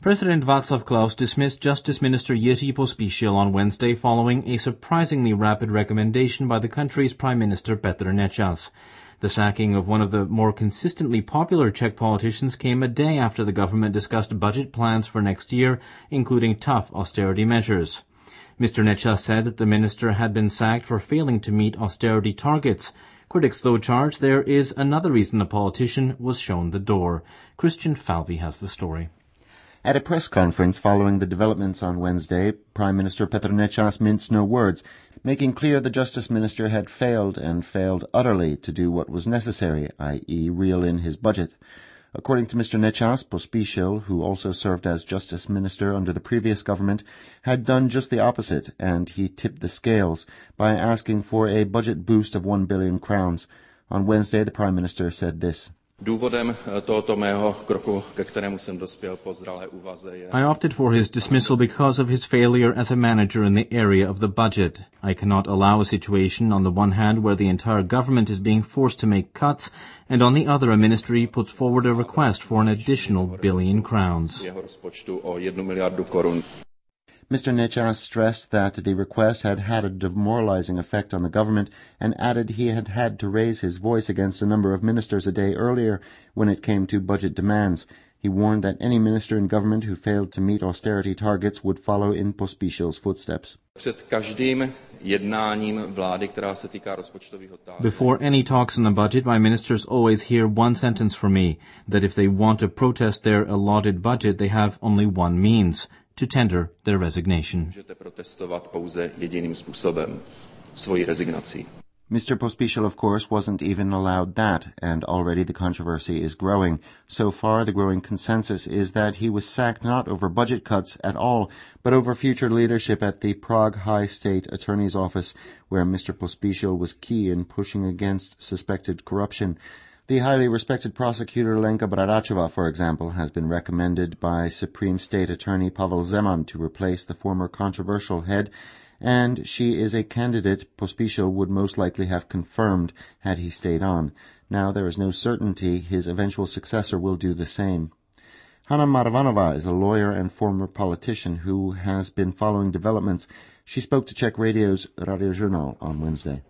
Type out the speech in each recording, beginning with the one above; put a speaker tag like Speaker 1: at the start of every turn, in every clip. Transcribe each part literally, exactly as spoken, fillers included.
Speaker 1: President Václav Klaus dismissed Justice Minister Jiří Pospíšil on Wednesday following a surprisingly rapid recommendation by the country's Prime Minister Petr Nečas. The sacking of one of the more consistently popular Czech politicians came a day after the government discussed budget plans for next year, including tough austerity measures. Mister Nečas said that the minister had been sacked for failing to meet austerity targets. Critics, though, charge there is another reason the politician was shown the door. Christian Falvey has the story.
Speaker 2: At a press conference following the developments on Wednesday, Prime Minister Petr Nečas minced no words, making clear the Justice Minister had failed and failed utterly to do what was necessary, that is reel in his budget. According to Mister Nečas, Pospíšil, who also served as Justice Minister under the previous government, had done just the opposite, and he tipped the scales by asking for a budget boost of one billion crowns. On Wednesday, the Prime Minister said this.
Speaker 3: Důvodem tohoto mého kroku, ke kterému jsem dospěl po zralé úvaze, je...
Speaker 1: I opted for his dismissal because of his failure as a manager in the area of the budget. I cannot allow a situation on the one hand where the entire government is being forced to make cuts, and on the other a ministry puts forward a request for an additional billion crowns.
Speaker 3: Jeho rozpočtu o jednu miliardu korun.
Speaker 2: Mister Nečas stressed that the request had had a demoralizing effect on the government and added he had had to raise his voice against a number of ministers a day earlier when it came to budget demands. He warned that any minister in government who failed to meet austerity targets would follow in Pospíšil's footsteps.
Speaker 1: Before any talks on the budget, my ministers always hear one sentence from me, that if they want to protest their allotted budget, they have only one means, to tender their resignation.
Speaker 2: Mister Pospíšil, of course, wasn't even allowed that, and already the controversy is growing. So far, the growing consensus is that he was sacked not over budget cuts at all, but over future leadership at the Prague High State Attorney's Office, where Mister Pospíšil was key in pushing against suspected corruption. The highly respected prosecutor Lenka Bradáčová, for example, has been recommended by Supreme State Attorney Pavel Zeman to replace the former controversial head, and she is a candidate Pospíšil would most likely have confirmed had he stayed on. Now there is no certainty his eventual successor will do the same. Hanna Marvanová is a lawyer and former politician who has been following developments. She spoke to Czech Radio's Radiožurnál on Wednesday.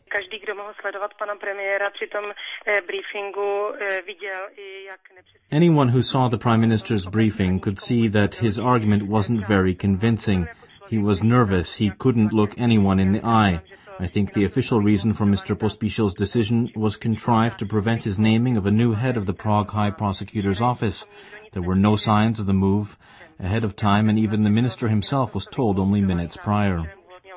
Speaker 1: Anyone who saw the Prime Minister's briefing could see that his argument wasn't very convincing. He was nervous. He couldn't look anyone in the eye. I think the official reason for Mister Pospíšil's decision was contrived to prevent his naming of a new head of the Prague High Prosecutor's Office. There were no signs of the move ahead of time, and even the minister himself was told only minutes prior.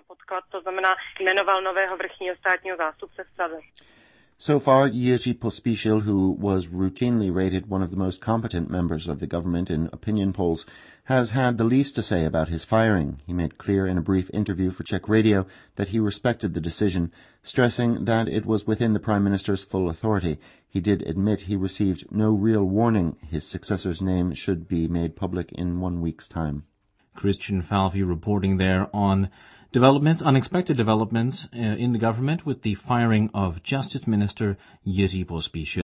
Speaker 2: So far, Jiří Pospíšil, who was routinely rated one of the most competent members of the government in opinion polls, has had the least to say about his firing. He made clear in a brief interview for Czech Radio that he respected the decision, stressing that it was within the Prime Minister's full authority. He did admit he received no real warning his successor's name should be made public in one week's time.
Speaker 1: Christian Falvey reporting there on developments, unexpected developments uh, in the government with the firing of Justice Minister Jiří Pospíšil.